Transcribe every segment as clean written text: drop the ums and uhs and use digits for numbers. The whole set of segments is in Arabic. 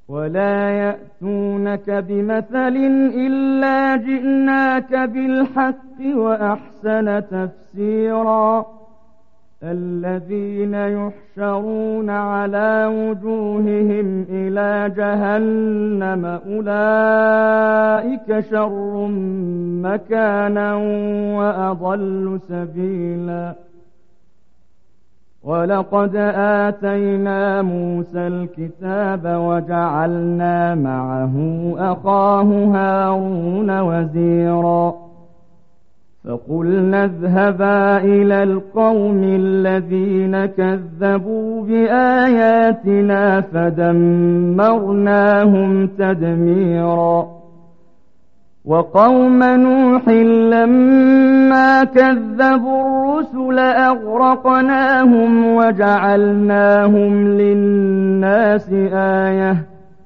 ولا يأتونك بمثل إلا جئناك بالحق وأحسن تفسيرا الذين يحشرون على وجوههم إلى جهنم أولئك شر مكانا وأضل سبيلا ولقد آتينا موسى الكتاب وجعلنا معه أخاه هارون وزيرا فقلنا اذهبا إلى القوم الذين كذبوا بآياتنا فدمرناهم تدميرا وقوم نوح لما كذبوا الرسل أغرقناهم وجعلناهم للناس آية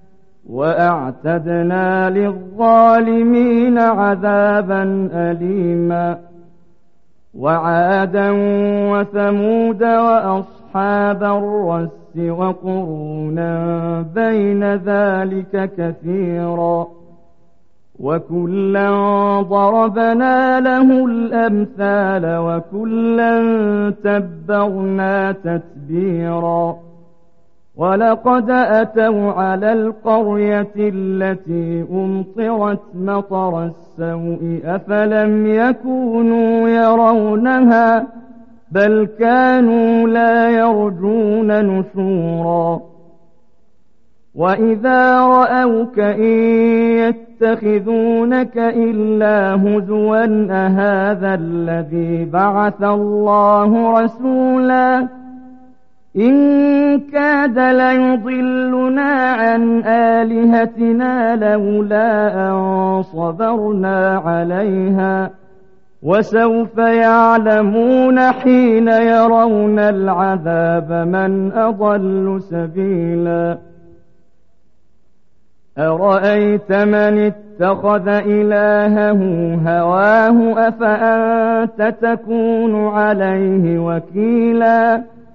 وأعتدنا للظالمين عذابا أليما وعادا وثمود وأصحاب الرس وقرونا بين ذلك كثيرا وكلا ضربنا له الأمثال وكلا تبرنا تتبيرا ولقد أتوا على القرية التي أمطرت مطر السوء أفلم يكونوا يرونها بل كانوا لا يرجون نشورا وإذا رأوك إن يتخذونك إلا هزوا أهذا الذي بعث الله رسولا إن كاد ليضلنا عن آلهتنا لولا أن صبرنا عليها وسوف يعلمون حين يرون العذاب من أضل سبيلا أرأيت من اتخذ إلهه هواه أفأنت تكون عليه وكيلا